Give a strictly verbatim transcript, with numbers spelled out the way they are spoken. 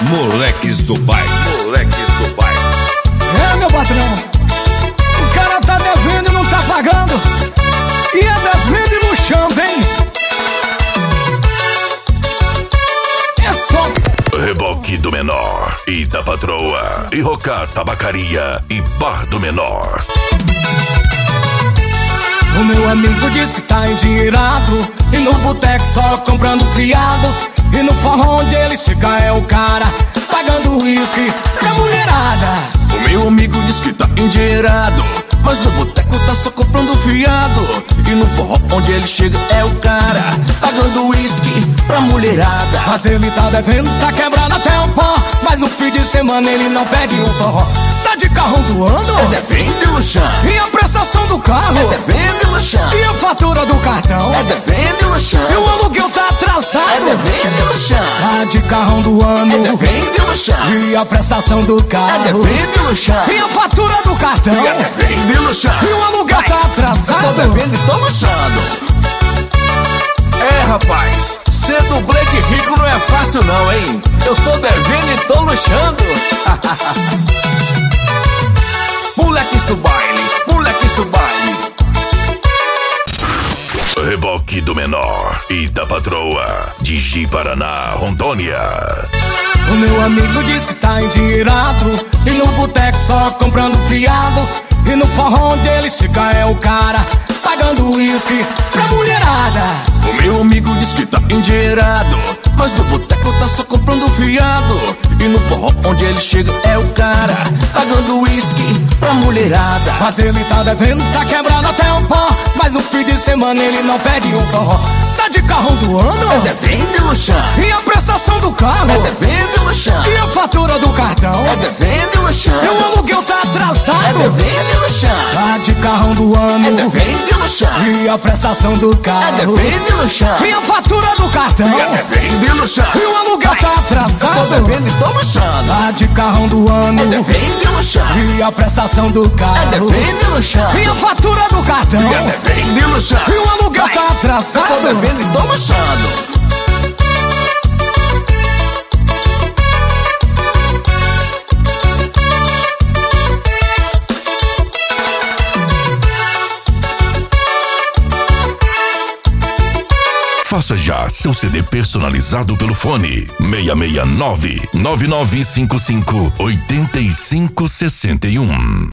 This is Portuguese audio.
Moleques do bairro. Moleques do bairro. É, meu patrão, o cara tá devendo e não tá pagando. E é devendo e no chão, hein? É só Reboque do Menor e da Patroa, e Rocar Tabacaria e Bar do Menor. O meu amigo diz que tá endinheirado, e no boteco só comprando fiado. E no forró onde ele chega é o cara pagando uísque pra mulherada. O meu amigo diz que tá endinheirado, mas no boteco tá só comprando fiado. E no forró onde ele chega é o cara pagando uísque pra mulherada. Mas ele tá devendo, tá quebrado até o pó, mas no fim de semana ele não pede um forró. Tá de carro do ano, é devendo e luxão. E a prestação do carro, é devendo e luxão. E a fatura do cartão, é devendo e luxão. E o aluguel tá atrasado, é devendo e luxão. Tá de carrão do ano, é devendo e luxão. E a prestação do carro, é devendo e luxão. E a fatura do cartão, e é devendo e luxão. E o aluguel tá atrasado. Eu tô devendo e tô luxando. É, rapaz, ser dublê de rico não é fácil não, hein? Eu tô devendo e tô luxando. Moleques do baile, moleques do baile. Reboque do Menor e da Patroa, de Ji Paraná, Rondônia. O meu amigo diz que tá endinheirado, e no boteco só comprando fiado. E no forró onde ele chega é o cara pagando uísque pra mulherada. O meu amigo diz que tá endinheirado, mas no boteco tá só comprando fiado. E no forró onde ele chega é o cara pagando uísque pra mulherada. Mas ele tá devendo, tá quebrado até o pó, mas no fim de semana ele não pede um forró. Tá de carro do ano, é devendo e luxão. E a prestação do carro, é devendo e luxão. E a fatura do cartão, é devendo e luxão. E o aluguel tá atrasado, é devendo e luxão. Tá de carrão do ano, é devendo e luxão. E a prestação do carro, é devendo e luxão. E a fatura do cartão, e é devendo e luxão. E o aluguel tá atrasado, eu tô devendo e tô luxando. Tá de carrão do ano, é devendo e luxão. E a prestação do carro, é devendo e luxão. E a fatura do cartão, e é devendo e luxão. E o aluguel tá atrasado, eu tô devendo e tô luxando. Faça já seu C D personalizado pelo fone seis seis nove, nove nove cinco cinco, oito cinco seis um.